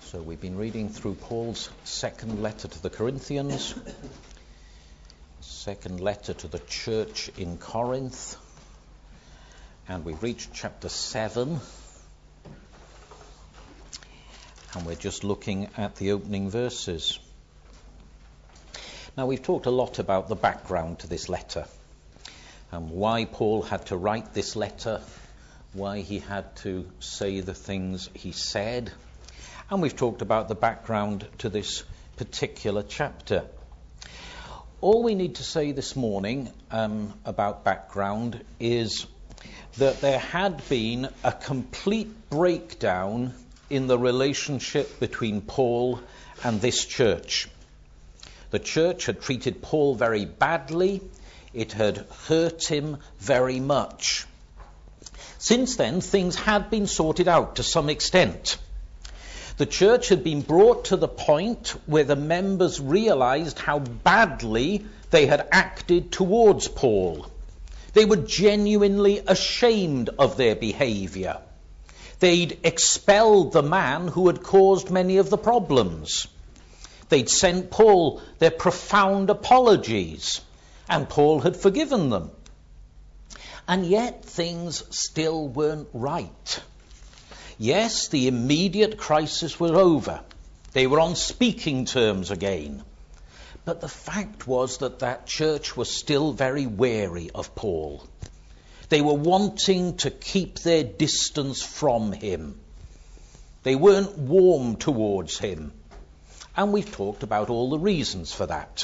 So we've been reading through Paul's second letter to the Corinthians, second letter to the church in Corinth, and we've reached chapter 7, and we're just looking at the opening verses. Now, we've talked a lot about the background to this letter, and why Paul had to write this letter, why he had to say the things he said. And we've talked about the background to this particular chapter. All we need to say this morning about background is that there had been a complete breakdown in the relationship between Paul and this church. The church had treated Paul very badly. It had hurt him very much. Since then, things had been sorted out to some extent. The church had been brought to the point where the members realized how badly they had acted towards Paul. They were genuinely ashamed of their behavior. They'd expelled the man who had caused many of the problems. They'd sent Paul their profound apologies, and Paul had forgiven them. And yet things still weren't right. Yes, the immediate crisis was over. They were on speaking terms again. But the fact was that church was still very wary of Paul. They were wanting to keep their distance from him. They weren't warm towards him. And we've talked about all the reasons for that.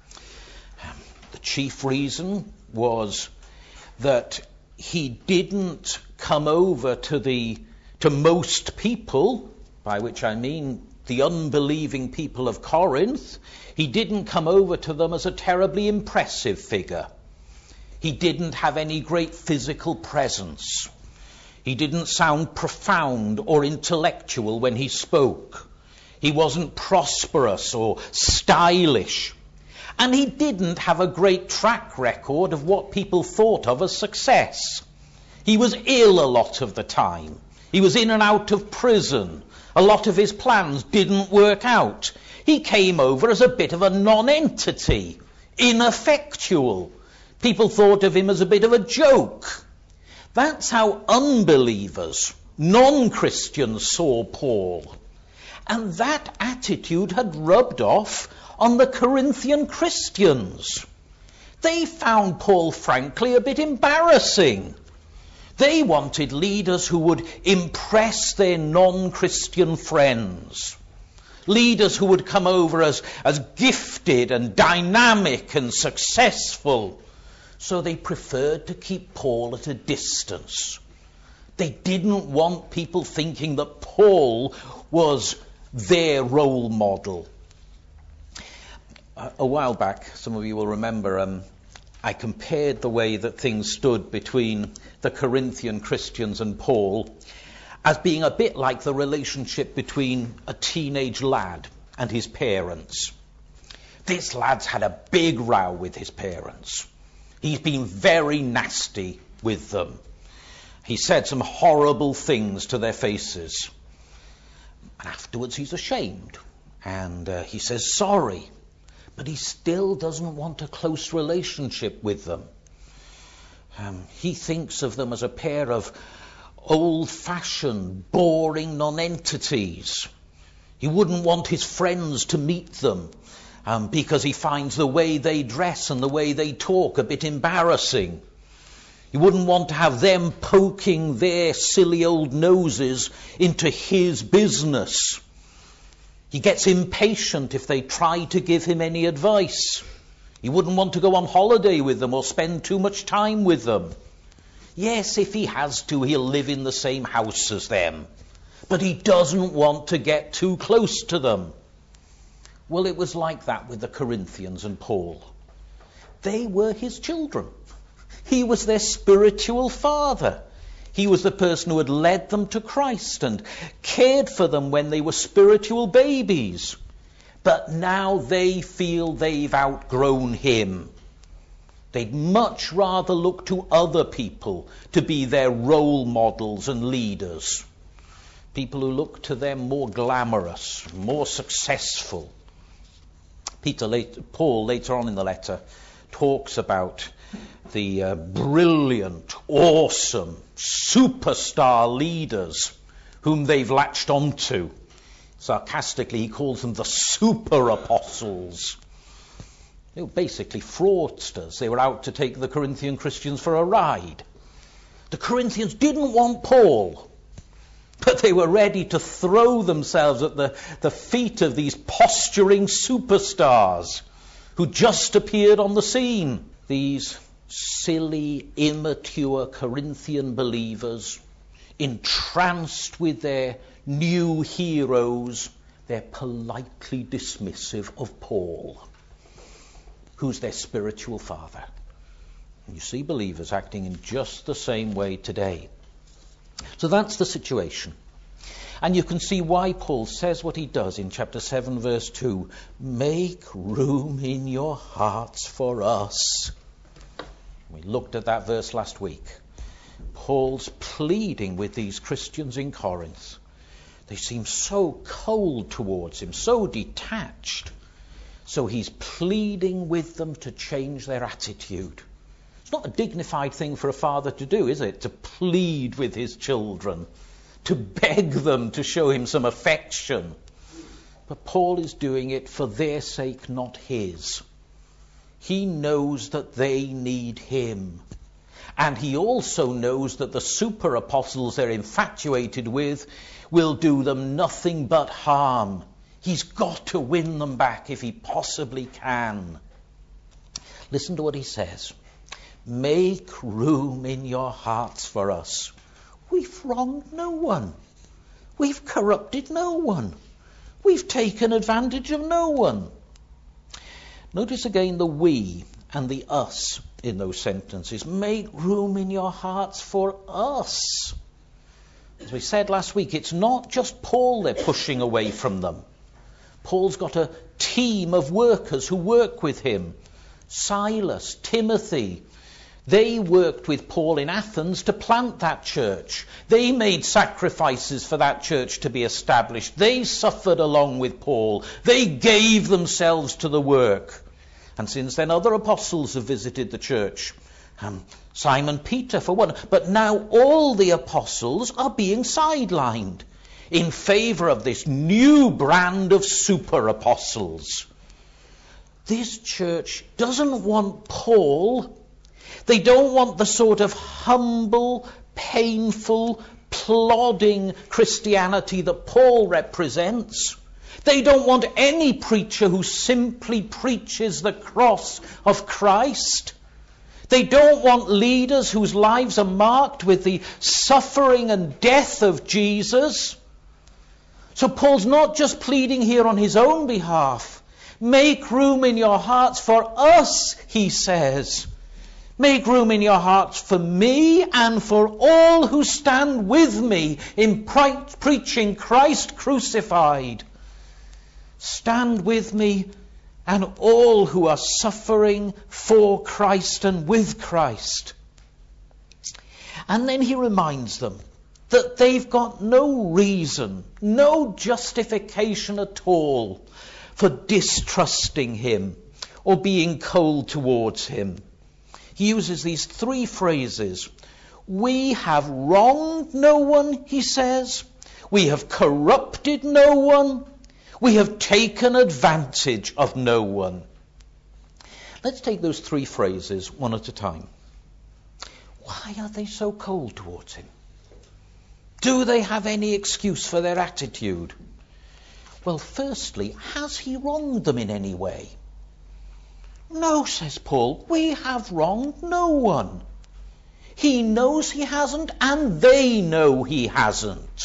The chief reason was that he didn't come over to most people, by which I mean the unbelieving people of Corinth. He didn't come over to them as a terribly impressive figure. He didn't have any great physical presence. He didn't sound profound or intellectual when he spoke. He wasn't prosperous or stylish. And he didn't have a great track record of what people thought of as success. He was ill a lot of the time. He was in and out of prison. A lot of his plans didn't work out. He came over as a bit of a non-entity, ineffectual. People thought of him as a bit of a joke. That's how unbelievers, non-Christians saw Paul. And that attitude had rubbed off on the Corinthian Christians. They found Paul, frankly, a bit embarrassing. They wanted leaders who would impress their non-Christian friends. Leaders who would come over as gifted and dynamic and successful. So they preferred to keep Paul at a distance. They didn't want people thinking that Paul was their role model. A while back, some of you will remember, I compared the way that things stood between the Corinthian Christians and Paul as being a bit like the relationship between a teenage lad and his parents. This lad's had a big row with his parents. He's been very nasty with them. He said some horrible things to their faces. And afterwards he's ashamed. And he says sorry. But he still doesn't want a close relationship with them. He thinks of them as a pair of old-fashioned, boring non-entities. He wouldn't want his friends to meet them because he finds the way they dress and the way they talk a bit embarrassing. He wouldn't want to have them poking their silly old noses into his business. He gets impatient if they try to give him any advice. He wouldn't want to go on holiday with them or spend too much time with them. Yes, if he has to, he'll live in the same house as them. But he doesn't want to get too close to them. Well, it was like that with the Corinthians and Paul. They were his children. He was their spiritual father. He was the person who had led them to Christ and cared for them when they were spiritual babies. But now they feel they've outgrown him. They'd much rather look to other people to be their role models and leaders. people who look to them more glamorous, more successful. Paul, later on in the letter, talks about the brilliant, awesome, superstar leaders whom they've latched onto. Sarcastically, he calls them the super apostles. They were basically fraudsters. They were out to take the Corinthian Christians for a ride. The Corinthians didn't want Paul, but they were ready to throw themselves at the feet of these posturing superstars who just appeared on the scene. These silly, immature Corinthian believers, entranced with their new heroes, they're politely dismissive of Paul, who's their spiritual father. And you see believers acting in just the same way today. So that's the situation. And you can see why Paul says what he does in chapter 7, verse 2. Make room in your hearts for us. We looked at that verse last week. Paul's pleading with these Christians in Corinth. They seem so cold towards him, so detached. So he's pleading with them to change their attitude. It's not a dignified thing for a father to do, is it? To plead with his children, to beg them to show him some affection. But Paul is doing it for their sake, not his. He knows that they need him. And he also knows that the super apostles they're infatuated with will do them nothing but harm. He's got to win them back if he possibly can. Listen to what he says. Make room in your hearts for us. We've wronged no one. We've corrupted no one. We've taken advantage of no one. Notice again the we and the us in those sentences. Make room in your hearts for us. As we said last week, it's not just Paul they're pushing away from them. Paul's got a team of workers who work with him. Silas, Timothy. They worked with Paul in Athens to plant that church. They made sacrifices for that church to be established. They suffered along with Paul. They gave themselves to the work. And since then, other apostles have visited the church. Simon Peter, for one. But now all the apostles are being sidelined in favour of this new brand of super apostles. This church doesn't want Paul. They don't want the sort of humble, painful, plodding Christianity that Paul represents. They don't want any preacher who simply preaches the cross of Christ. They don't want leaders whose lives are marked with the suffering and death of Jesus. So Paul's not just pleading here on his own behalf. Make room in your hearts for us, he says. Make room in your hearts for me and for all who stand with me in preaching Christ crucified. Stand with me and all who are suffering for Christ and with Christ. And then he reminds them that they've got no reason, no justification at all for distrusting him or being cold towards him. He uses these three phrases. We have wronged no one, he says. We have corrupted no one. We have taken advantage of no one. Let's take those three phrases one at a time. Why are they so cold towards him? Do they have any excuse for their attitude? Well, firstly, has he wronged them in any way? No, says Paul, we have wronged no one. He knows he hasn't, and they know he hasn't.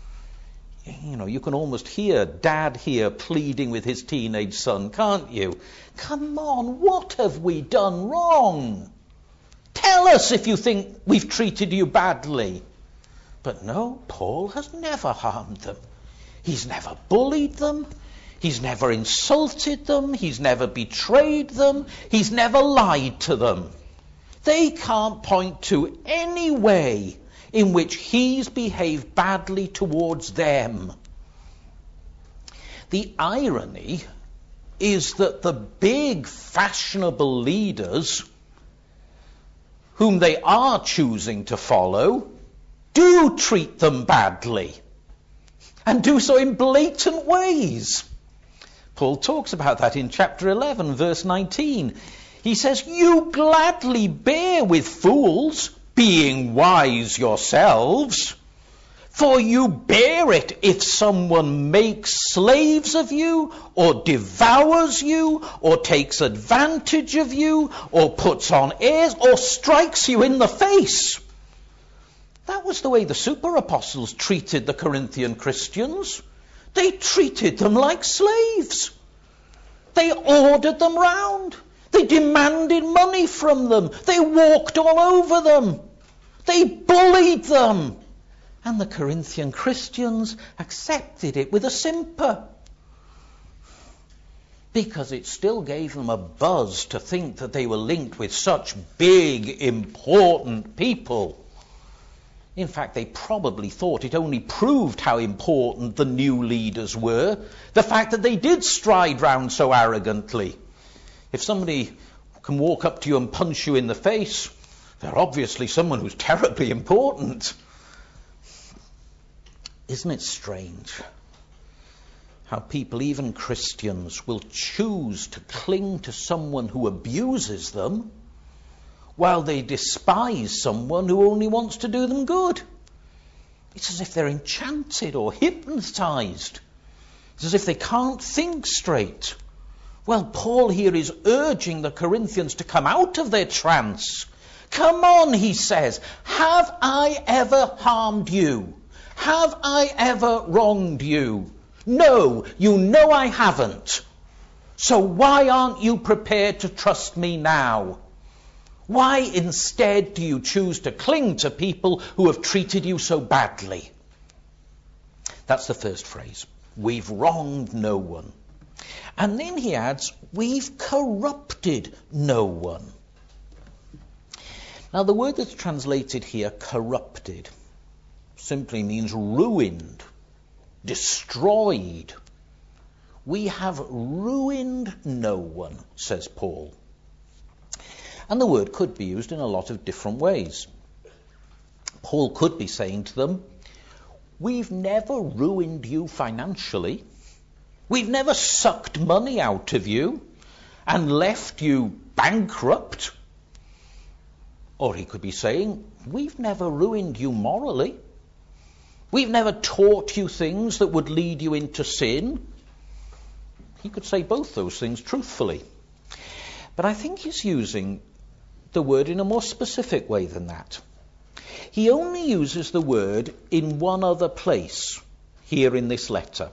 You know, you can almost hear Dad here pleading with his teenage son, can't you? Come on, what have we done wrong? Tell us if you think we've treated you badly. But no, Paul has never harmed them. He's never bullied them. He's never insulted them. He's never betrayed them. He's never lied to them. They can't point to any way in which he's behaved badly towards them. The irony is that the big fashionable leaders whom they are choosing to follow do treat them badly, and do so in blatant ways. Paul talks about that in chapter 11, verse 19. He says, "You gladly bear with fools, being wise yourselves. For you bear it if someone makes slaves of you, or devours you, or takes advantage of you, or puts on airs, or strikes you in the face." That was the way the super apostles treated the Corinthian Christians. They treated them like slaves. They ordered them round. They demanded money from them. They walked all over them. They bullied them. And the Corinthian Christians accepted it with a simper, because it still gave them a buzz to think that they were linked with such big, important people. In fact, they probably thought it only proved how important the new leaders were, the fact that they did stride round so arrogantly. If somebody can walk up to you and punch you in the face, they're obviously someone who's terribly important. Isn't it strange how people, even Christians, will choose to cling to someone who abuses them while they despise someone who only wants to do them good? It's as if they're enchanted or hypnotized. It's as if they can't think straight. Well, Paul here is urging the Corinthians to come out of their trance. Come on, he says. Have I ever harmed you? Have I ever wronged you? No, you know I haven't. So why aren't you prepared to trust me now? Why instead do you choose to cling to people who have treated you so badly? That's the first phrase. We've wronged no one. And then he adds, we've corrupted no one. Now the word that's translated here, corrupted, simply means ruined, destroyed. We have ruined no one, says Paul. And the word could be used in a lot of different ways. Paul could be saying to them, we've never ruined you financially. We've never sucked money out of you and left you bankrupt. Or he could be saying, we've never ruined you morally. We've never taught you things that would lead you into sin. He could say both those things truthfully. But I think he's using the word in a more specific way than that. He only uses the word in one other place here in this letter.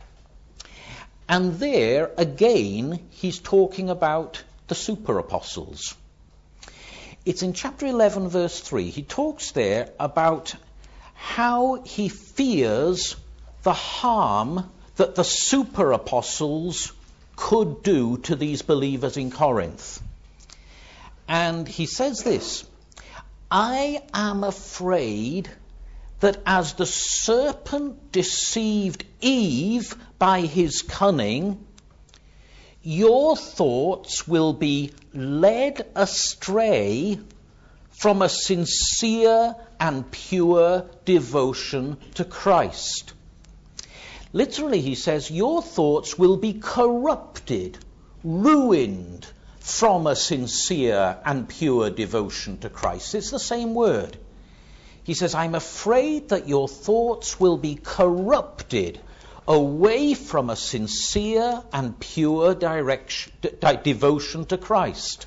And there, again, he's talking about the super apostles. It's in chapter 11, verse 3. He talks there about how he fears the harm that the super apostles could do to these believers in Corinth. And he says this, I am afraid that as the serpent deceived Eve by his cunning, your thoughts will be led astray from a sincere and pure devotion to Christ. Literally, he says, your thoughts will be corrupted, ruined from a sincere and pure devotion to Christ. It's the same word. He says, I'm afraid that your thoughts will be corrupted away from a sincere and pure devotion to Christ.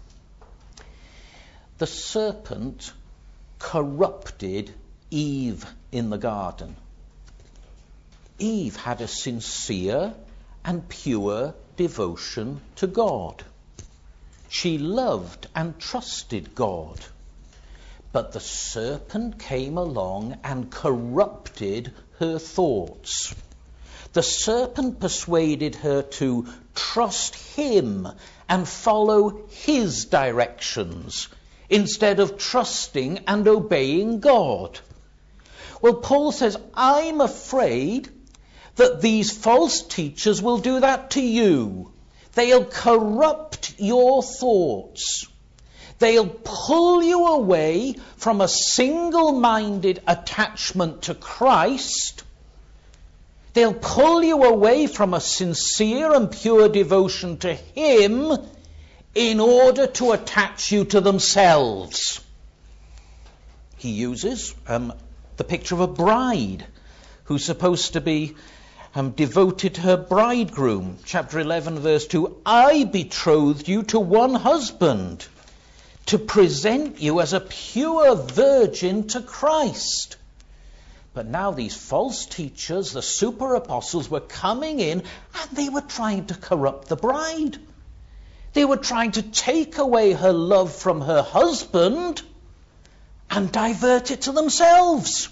The serpent corrupted Eve in the garden. Eve had a sincere and pure devotion to God. She loved and trusted God. But the serpent came along and corrupted her thoughts. The serpent persuaded her to trust him and follow his directions instead of trusting and obeying God. Well, Paul says, I'm afraid that these false teachers will do that to you. They'll corrupt your thoughts. They'll pull you away from a single-minded attachment to Christ. They'll pull you away from a sincere and pure devotion to Him in order to attach you to themselves. He uses the picture of a bride who's supposed to be devoted to her bridegroom. Chapter 11, verse 2, I betrothed you to one husband, to present you as a pure virgin to Christ. But now these false teachers, the super apostles, were coming in and they were trying to corrupt the bride. They were trying to take away her love from her husband and divert it to themselves.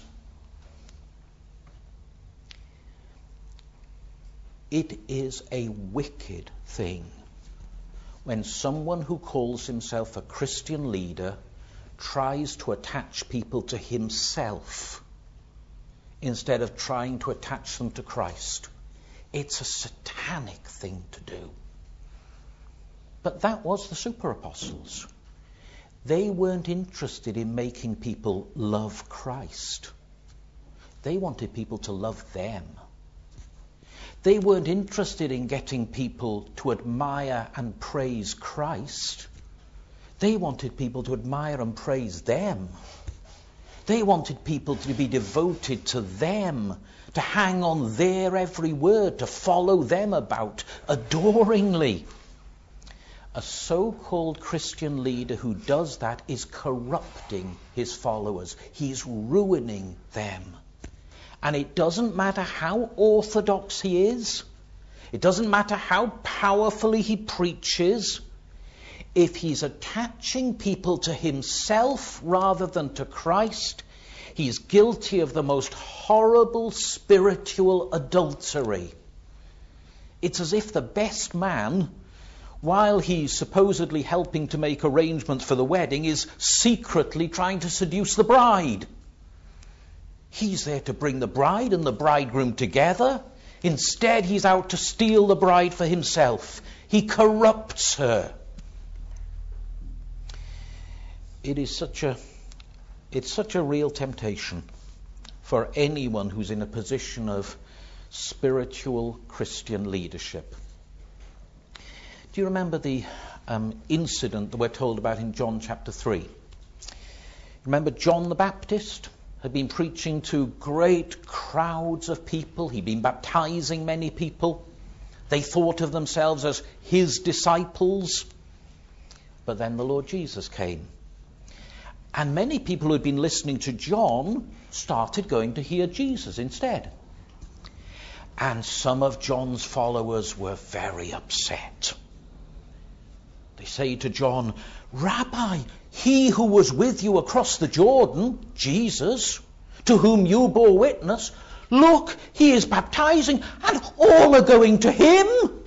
It is a wicked thing when someone who calls himself a Christian leader tries to attach people to himself instead of trying to attach them to Christ. It's a satanic thing to do. But that was the super apostles. They weren't interested in making people love Christ. They wanted people to love them. They weren't interested in getting people to admire and praise Christ. They wanted people to admire and praise them. They wanted people to be devoted to them, to hang on their every word, to follow them about adoringly. A so-called Christian leader who does that is corrupting his followers. He's ruining them. And it doesn't matter how orthodox he is. It doesn't matter how powerfully he preaches. If he's attaching people to himself rather than to Christ, he's guilty of the most horrible spiritual adultery. It's as if the best man, while he's supposedly helping to make arrangements for the wedding, is secretly trying to seduce the bride. He's there to bring the bride and the bridegroom together. Instead, he's out to steal the bride for himself. He corrupts her. It's such a real temptation for anyone who's in a position of spiritual Christian leadership. Do you remember the incident that we're told about in John chapter 3? Remember John the Baptist had been preaching to great crowds of people. He'd been baptizing many people. They thought of themselves as his disciples. But then the Lord Jesus came. And many people who had been listening to John started going to hear Jesus instead. And some of John's followers were very upset. They say to John, Rabbi, he who was with you across the Jordan, Jesus, to whom you bore witness, look, he is baptizing and all are going to him.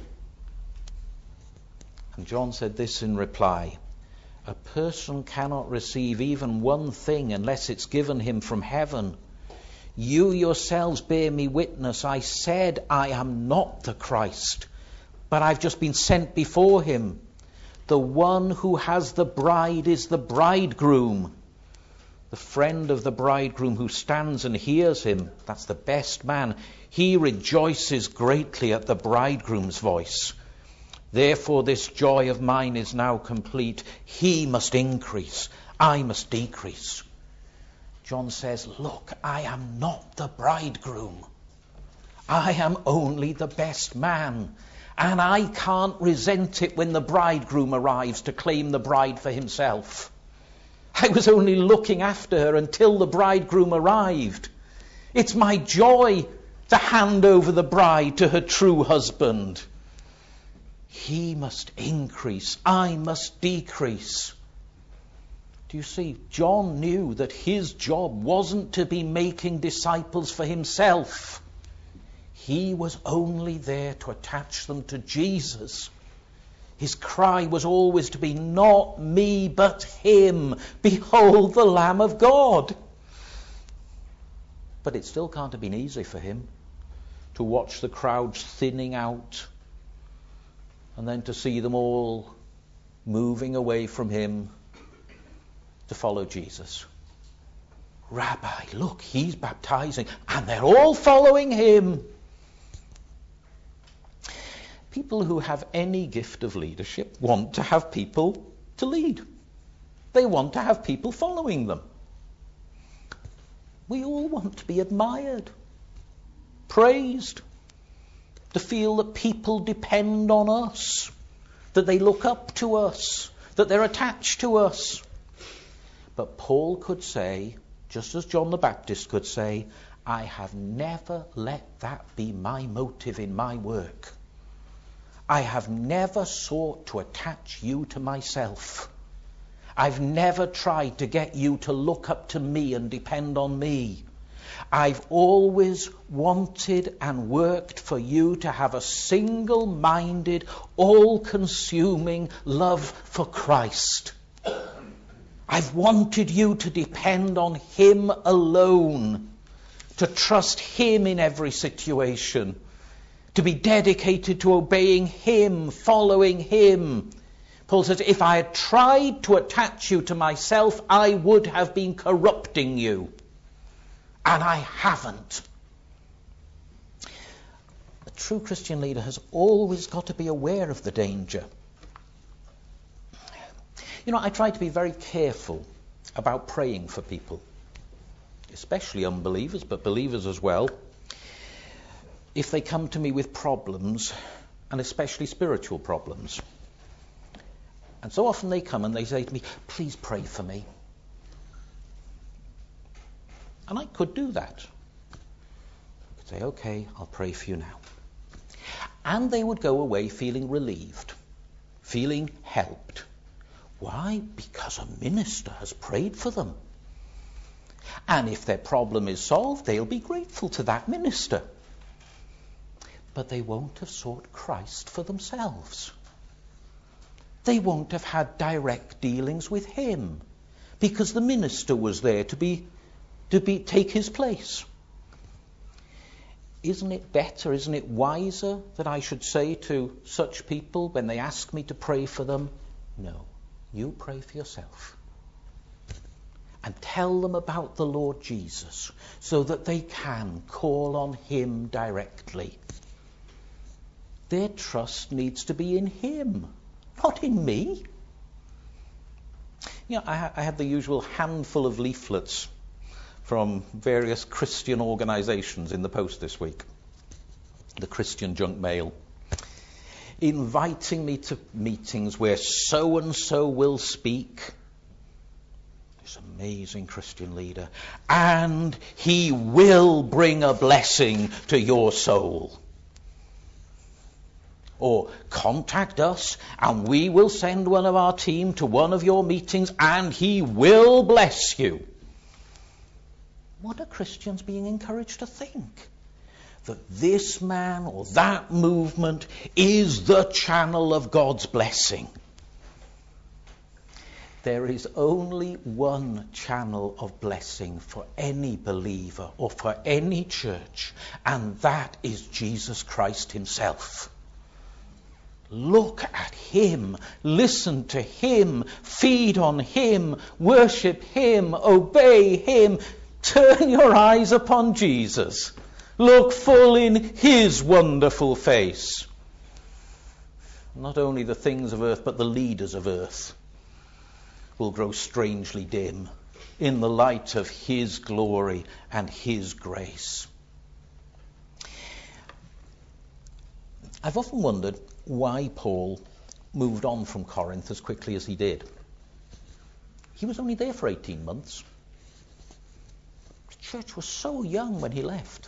And John said this in reply, a person cannot receive even one thing unless it's given him from heaven. You yourselves bear me witness. I said I am not the Christ, but I've just been sent before him. The one who has the bride is the bridegroom. The friend of the bridegroom who stands and hears him, that's the best man. He rejoices greatly at the bridegroom's voice. Therefore this joy of mine is now complete. He must increase, I must decrease. John says, look, I am not the bridegroom. I am only the best man. And I can't resent it when the bridegroom arrives to claim the bride for himself. I was only looking after her until the bridegroom arrived. It's my joy to hand over the bride to her true husband. He must increase, I must decrease. Do you see? John knew that his job wasn't to be making disciples for himself. He was only there to attach them to Jesus. His cry was always to be, not me, but him. Behold the Lamb of God. But it still can't have been easy for him to watch the crowds thinning out and then to see them all moving away from him to follow Jesus. Rabbi, look, he's baptizing, and they're all following him. People who have any gift of leadership want to have people to lead. They want to have people following them. We all want to be admired, praised, to feel that people depend on us, that they look up to us, that they're attached to us. But Paul could say, just as John the Baptist could say, I have never let that be my motive in my work. I have never sought to attach you to myself. I've never tried to get you to look up to me and depend on me. I've always wanted and worked for you to have a single-minded, all-consuming love for Christ. I've wanted you to depend on him alone, to trust him in every situation, to be dedicated to obeying him, following him. Paul says, if I had tried to attach you to myself, I would have been corrupting you. And I haven't. A true Christian leader has always got to be aware of the danger. You know, I try to be very careful about praying for people, especially unbelievers, but believers as well, if they come to me with problems, and especially spiritual problems. And so often they come and they say to me, please pray for me. And I could do that. I could say, okay, I'll pray for you now. And they would go away feeling relieved, feeling helped. Why? Because a minister has prayed for them. And if their problem is solved, they'll be grateful to that minister. But they won't have sought Christ for themselves. They won't have had direct dealings with him, because the minister was there to take his place. Isn't it better, isn't it wiser that I should say to such people when they ask me to pray for them, no, you pray for yourself. And tell them about the Lord Jesus so that they can call on him directly. Their trust needs to be in him, not in me. You know, I had the usual handful of leaflets from various Christian organisations in the post this week, the Christian junk mail, inviting me to meetings where so-and-so will speak, this amazing Christian leader, and he will bring a blessing to your soul. Or contact us and we will send one of our team to one of your meetings and he will bless you. What are Christians being encouraged to think? That this man or that movement is the channel of God's blessing. There is only one channel of blessing for any believer or for any church, and that is Jesus Christ himself. Look at him, listen to him, feed on him, worship him, obey him. Turn your eyes upon Jesus. Look full in his wonderful face. Not only the things of earth, but the leaders of earth will grow strangely dim in the light of his glory and his grace. I've often wondered why Paul moved on from Corinth as quickly as he did. He was only there for 18 months. The church was so young when he left.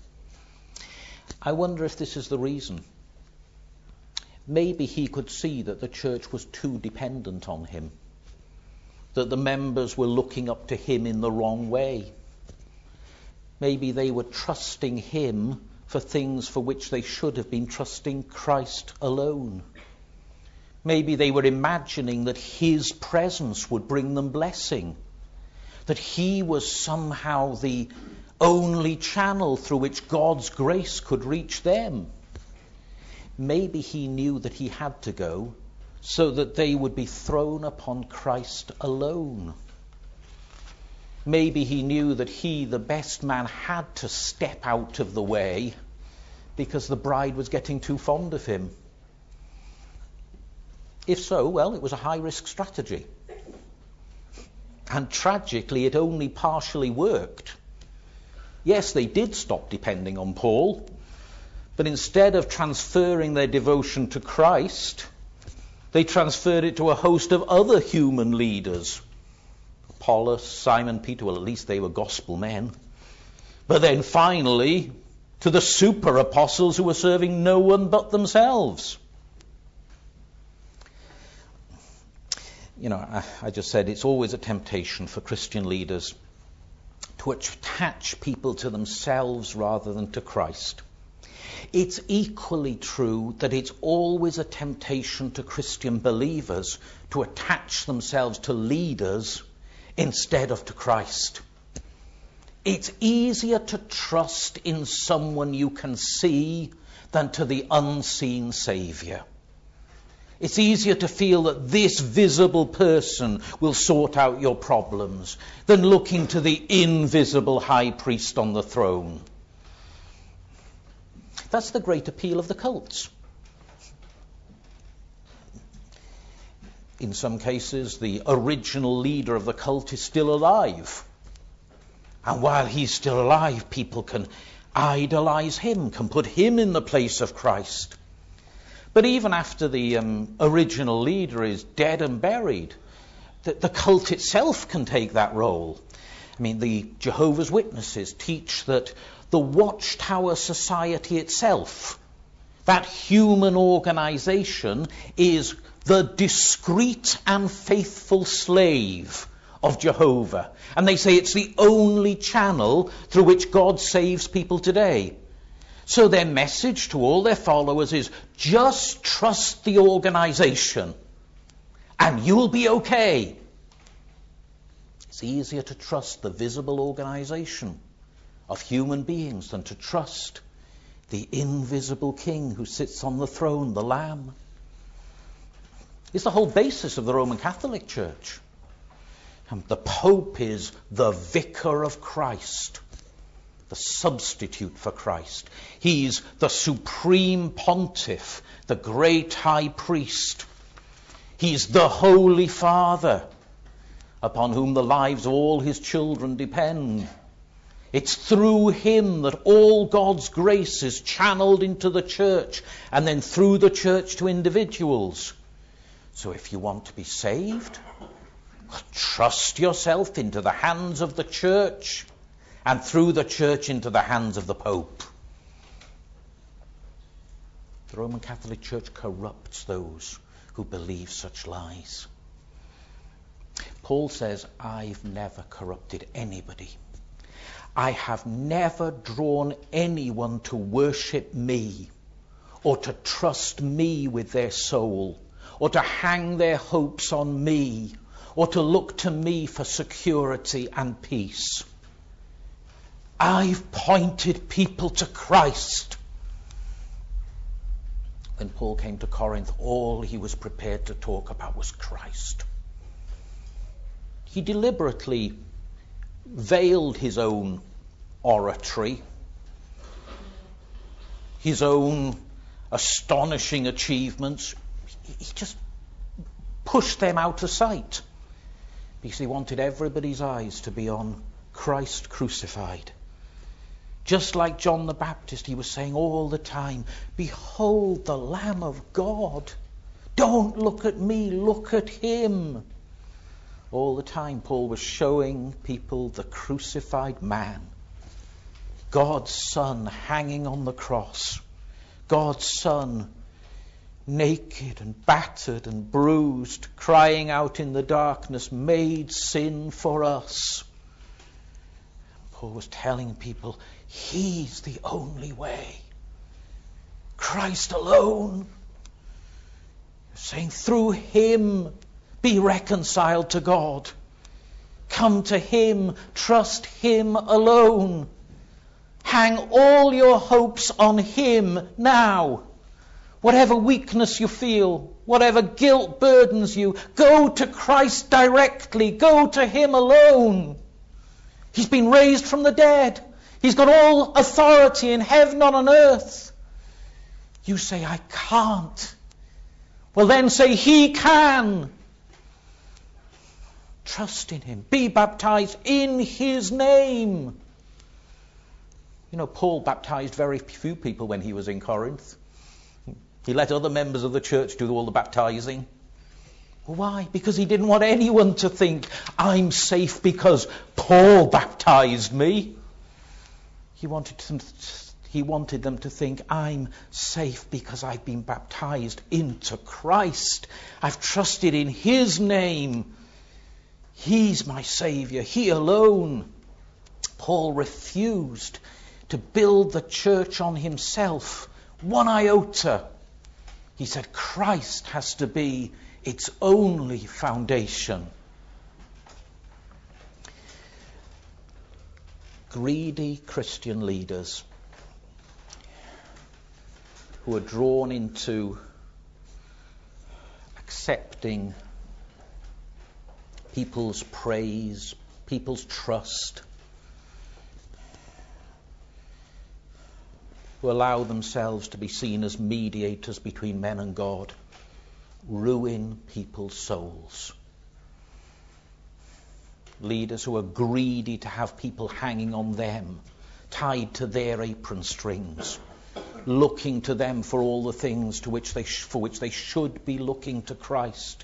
I wonder if this is the reason. Maybe he could see that the church was too dependent on him, that the members were looking up to him in the wrong way. Maybe they were trusting him for things for which they should have been trusting Christ alone. Maybe they were imagining that his presence would bring them blessing, that he was somehow the only channel through which God's grace could reach them. Maybe he knew that he had to go so that they would be thrown upon Christ alone. Maybe he knew that he, the best man, had to step out of the way because the bride was getting too fond of him. If so, well, it was a high-risk strategy. And tragically, it only partially worked. Yes, they did stop depending on Paul, but instead of transferring their devotion to Christ, they transferred it to a host of other human leaders. Apollos, Simon Peter, well, at least they were gospel men. But then finally, to the super apostles who were serving no one but themselves. I just said it's always a temptation for Christian leaders to attach people to themselves rather than to Christ. It's equally true that it's always a temptation to Christian believers to attach themselves to leaders instead of to Christ. It's easier to trust in someone you can see than to the unseen Saviour. It's easier to feel that this visible person will sort out your problems than looking to the invisible high priest on the throne. That's the great appeal of the cults. In some cases, the original leader of the cult is still alive. And while he's still alive, people can idolize him, can put him in the place of Christ. But even after the original leader is dead and buried, the cult itself can take that role. I mean, the Jehovah's Witnesses teach that the Watchtower Society itself, that human organization, is the discreet and faithful slave of Jehovah. And they say it's the only channel through which God saves people today. So their message to all their followers is, just trust the organization and you'll be okay. It's easier to trust the visible organization of human beings than to trust the invisible King who sits on the throne, the Lamb. It's the whole basis of the Roman Catholic Church. And the Pope is the vicar of Christ, the substitute for Christ. He's the supreme pontiff, the great high priest. He's the Holy Father, upon whom the lives of all his children depend. It's through him that all God's grace is channeled into the church, and then through the church to individuals. So if you want to be saved, trust yourself into the hands of the church, and through the church into the hands of the Pope. The Roman Catholic Church corrupts those who believe such lies. Paul says, I've never corrupted anybody. I have never drawn anyone to worship me, or to trust me with their soul, or to hang their hopes on me, or to look to me for security and peace. I've pointed people to Christ. When Paul came to Corinth, all he was prepared to talk about was Christ. He deliberately veiled his own oratory, his own astonishing achievements. He just pushed them out of sight because he wanted everybody's eyes to be on Christ crucified. Just like John the Baptist, he was saying all the time, behold the Lamb of God. Don't look at me, look at him. All the time Paul was showing people the crucified man. God's Son hanging on the cross. God's Son naked and battered and bruised, crying out in the darkness, made sin for us. Paul was telling people, he's the only way. Christ alone. saying, through him, be reconciled to God. Come to him, trust him alone. Hang all your hopes on him now. Whatever weakness you feel, whatever guilt burdens you, go to Christ directly. Go to him alone. He's been raised from the dead. He's got all authority in heaven and on earth. You say, I can't. Well, then say, he can. Trust in him. Be baptized in his name. You know, Paul baptized very few people when he was in Corinth. He let other members of the church do all the baptizing. Why? Because he didn't want anyone to think, I'm safe because Paul baptized me. He wanted them to think, I'm safe because I've been baptized into Christ. I've trusted in his name. He's my Saviour. He alone. Paul refused to build the church on himself, one iota. He said Christ has to be its only foundation. Greedy Christian leaders who are drawn into accepting people's praise, people's trust, who allow themselves to be seen as mediators between men and God, ruin people's souls. Leaders who are greedy to have people hanging on them, tied to their apron strings, looking to them for all the things for which they should be looking to Christ.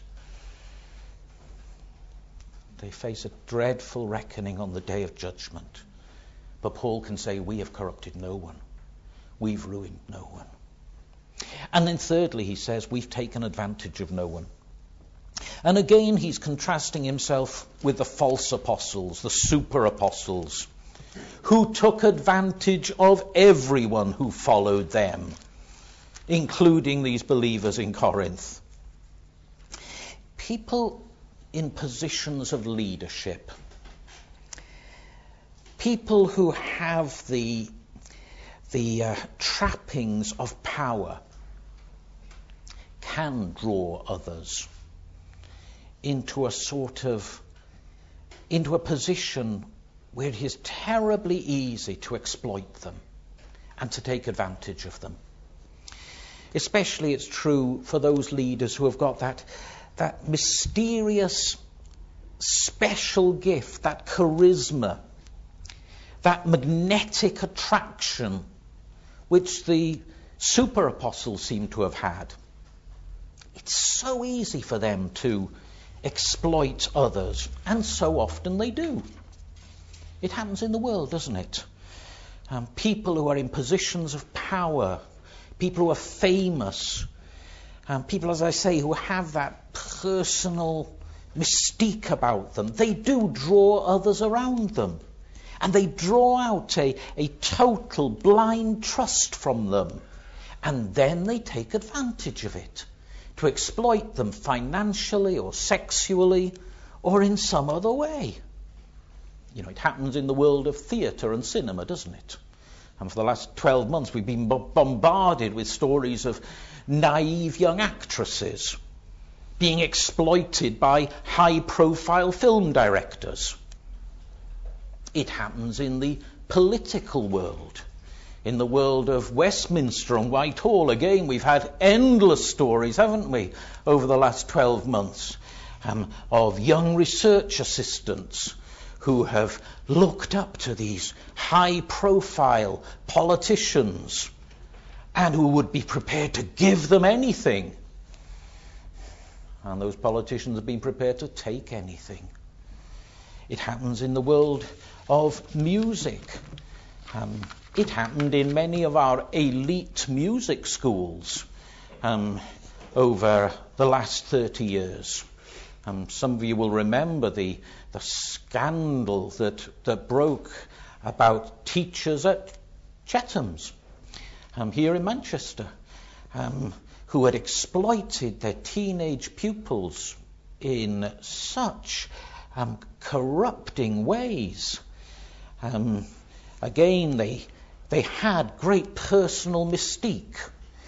They face a dreadful reckoning on the day of judgment. But Paul can say, we have corrupted no one. We've ruined no one. And then thirdly, he says, we've taken advantage of no one. And again, he's contrasting himself with the false apostles, the super apostles, who took advantage of everyone who followed them, including these believers in Corinth. People in positions of leadership, people who have the trappings of power, can draw others into a position where it is terribly easy to exploit them and to take advantage of them. Especially it's true for those leaders who have got that mysterious special gift, that charisma, that magnetic attraction which the super apostles seem to have had. It's so easy for them to exploit others, and so often they do. It happens in the world, doesn't it? People who are in positions of power, people who are famous, people, as I say, who have that personal mystique about them, they do draw others around them. And they draw out a total blind trust from them. And then they take advantage of it to exploit them financially or sexually or in some other way. You know, it happens in the world of theatre and cinema, doesn't it? And for the last 12 months we've been bombarded with stories of naive young actresses being exploited by high-profile film directors. It happens in the political world. In the world of Westminster and Whitehall, again, we've had endless stories, haven't we, over the last 12 months, of young research assistants who have looked up to these high-profile politicians and who would be prepared to give them anything. And those politicians have been prepared to take anything. It happens in the world of music. It happened in many of our elite music schools over the last 30 years. Some of you will remember the scandal that broke about teachers at Chetham's here in Manchester. who had exploited their teenage pupils in such corrupting ways. Again, they had great personal mystique.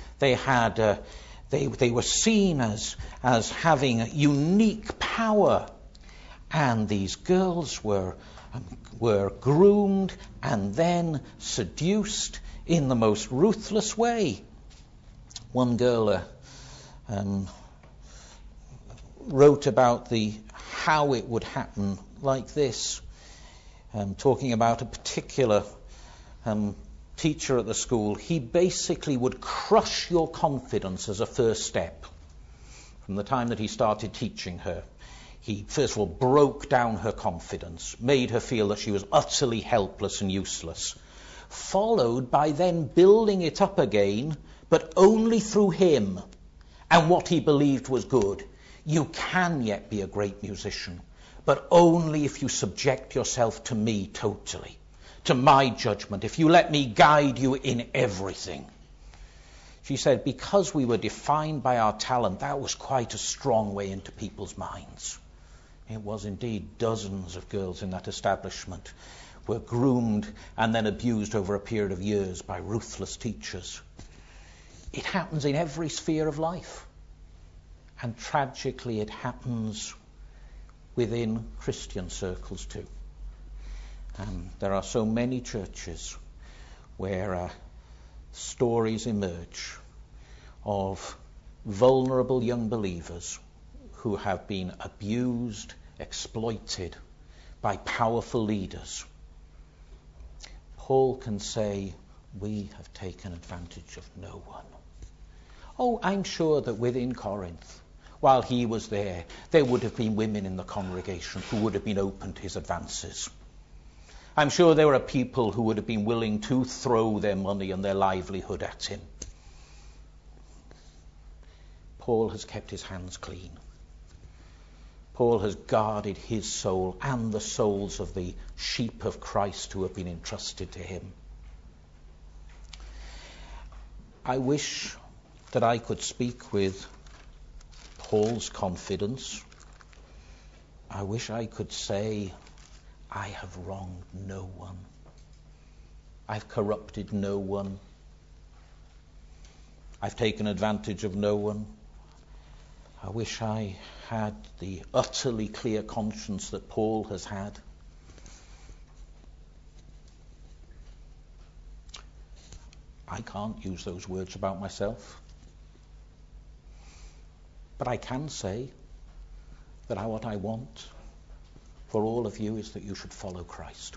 They were seen as having unique power, and these girls were groomed and then seduced in the most ruthless way. One girl wrote about how it would happen like this, talking about a particular teacher at the school. He basically would crush your confidence as a first step. From the time that he started teaching her, he first of all broke down her confidence, made her feel that she was utterly helpless and useless, followed by then building it up again, but only through him and what he believed was good. You can yet be a great musician, but only if you subject yourself to me totally, to my judgment, if you let me guide you in everything. She said, because we were defined by our talent, that was quite a strong way into people's minds. It was indeed. Dozens of girls in that establishment were groomed and then abused over a period of years by ruthless teachers. It happens in every sphere of life. And tragically, it happens within Christian circles too. There are so many churches where stories emerge of vulnerable young believers who have been abused, exploited by powerful leaders. Paul can say, we have taken advantage of no one. Oh, I'm sure that within Corinth, while he was there would have been women in the congregation who would have been open to his advances. I'm sure there were people who would have been willing to throw their money and their livelihood at him. Paul has kept his hands clean. Paul has guarded his soul and the souls of the sheep of Christ who have been entrusted to him. I wish that I could speak with Paul's confidence. I wish I could say, I have wronged no one. I've corrupted no one. I've taken advantage of no one. I wish I had the utterly clear conscience that Paul has had. I can't use those words about myself. But I can say that what I want for all of you is that you should follow Christ.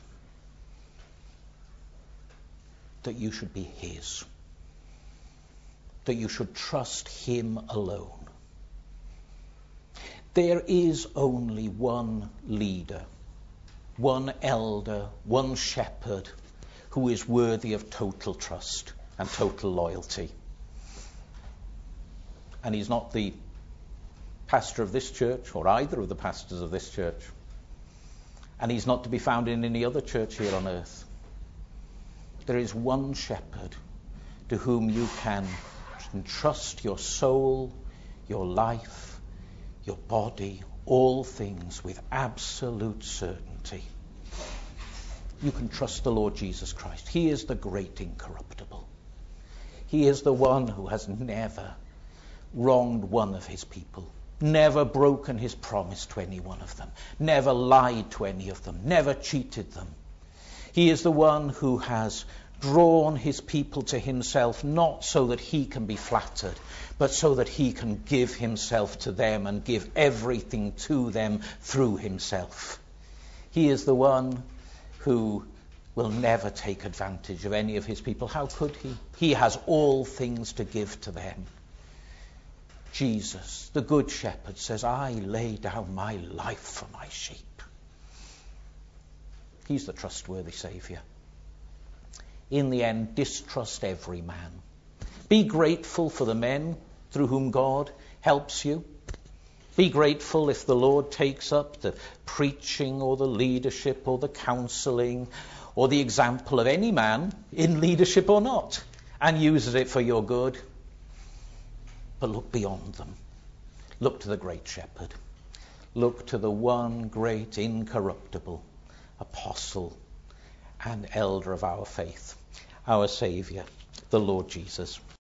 That you should be his. That you should trust him alone. There is only one leader, one elder, one shepherd who is worthy of total trust and total loyalty. And he's not the pastor of this church or either of the pastors of this church. And he's not to be found in any other church here on earth. There is one shepherd to whom you can entrust your soul, your life, your body, all things with absolute certainty. You can trust the Lord Jesus Christ. He is the great incorruptible. He is the one who has never wronged one of his people, never broken his promise to any one of them, never lied to any of them, never cheated them. He is the one who has drawn his people to himself, not so that he can be flattered, but so that he can give himself to them and give everything to them through himself. He is the one who will never take advantage of any of his people. How could he? He has all things to give to them. Jesus, the Good Shepherd, says, I lay down my life for my sheep. He's the trustworthy Saviour. In the end, distrust every man. Be grateful for the men through whom God helps you. Be grateful if the Lord takes up the preaching or the leadership or the counselling or the example of any man in leadership or not and uses it for your good. but look beyond them. Look to the great shepherd. Look to the one great incorruptible apostle and elder of our faith, our Saviour, the Lord Jesus.